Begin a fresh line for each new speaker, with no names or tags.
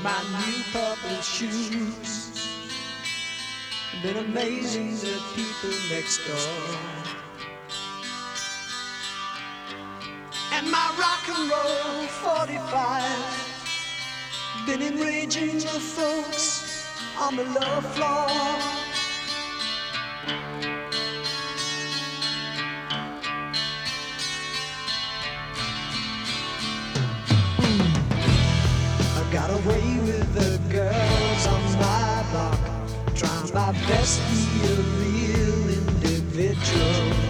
my new purple shoes. Been amazing the people next door. And my rock and roll 45 been enraging the folks on the lower floor. I got away with the girls on my block, trying my best to be a real individual.